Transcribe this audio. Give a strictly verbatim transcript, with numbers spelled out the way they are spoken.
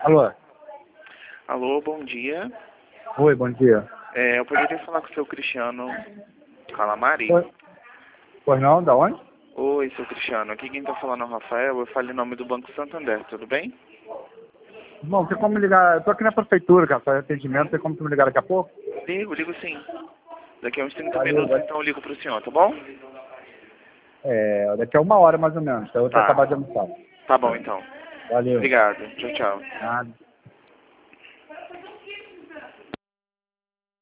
Alô? Alô, bom dia. Oi, bom dia. É, eu poderia falar com o seu Cristiano Calamari? Oi. Pois não, da onde? Oi, seu Cristiano. Aqui quem tá falando é o Rafael. Eu falo em nome do Banco Santander, tudo bem? Bom, tem como me ligar? Eu tô aqui na prefeitura, cara, fazer atendimento, tem como tu me ligar daqui a pouco? Ligo, ligo sim. Daqui a uns trinta Valeu, minutos, vai. então eu ligo pro senhor, tá bom? É, daqui a uma hora mais ou menos, então eu vou Tá. acabar de almoçar. Tá bom, então. Valeu. Obrigado. Tchau, tchau. Nada.